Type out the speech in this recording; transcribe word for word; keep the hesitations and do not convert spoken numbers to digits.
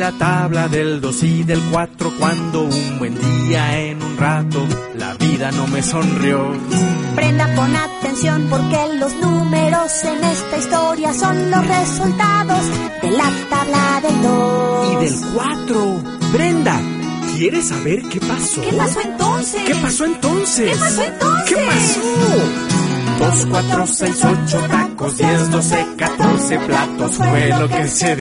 la tabla del dos y del cuatro cuando un buen día en un rato la vida no me sonrió. Brenda, pon atención porque los números en esta historia son los resultados de la tabla del dos. Y del cuatro. Brenda, ¿quieres saber qué pasó? ¿Qué pasó entonces? ¿Qué pasó entonces? ¿Qué pasó entonces? ¿Qué pasó? Dos, cuatro, seis, ocho tacos, diez, doce, catorce platos fue lo que se